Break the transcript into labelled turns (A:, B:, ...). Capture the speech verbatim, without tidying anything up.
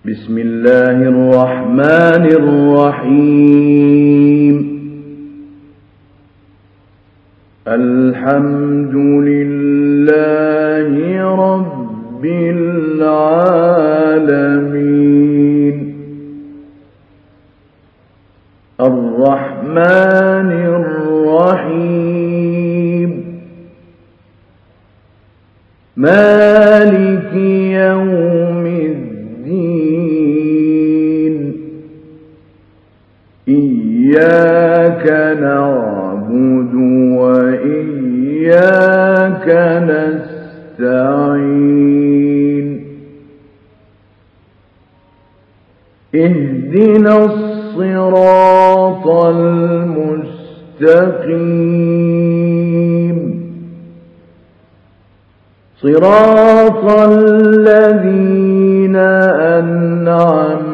A: بسم الله الرحمن الرحيم الحمد لله رب العالمين الرحمن الرحيم مالك يوم الدين إياك نعبد وإياك نستعين اهدنا الصراط المستقيم صراط الذين أنعمت